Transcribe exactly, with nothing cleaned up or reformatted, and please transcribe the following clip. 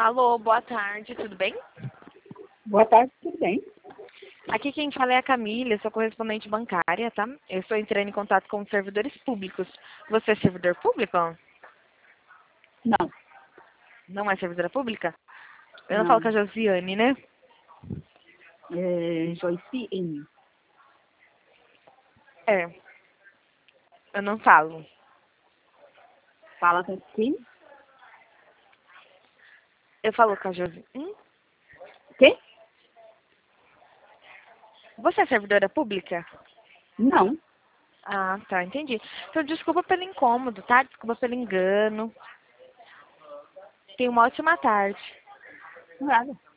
Alô, boa tarde, tudo bem? Boa tarde, tudo bem? Aqui quem fala é a Camila, eu sou correspondente bancária, tá? Eu estou entrando em contato com os servidores públicos. Você é servidor público? Não, Não é servidora pública? Eu não falo com não. a Josiane, né? É, Joyce N. É, eu não falo. Fala com quem? Eu falo com a Josiane. Hum? Quem? Você é servidora pública? Não, Ah, tá, entendi. Então desculpa pelo incômodo, tá? Desculpa pelo engano. Tenha uma ótima tarde. nada.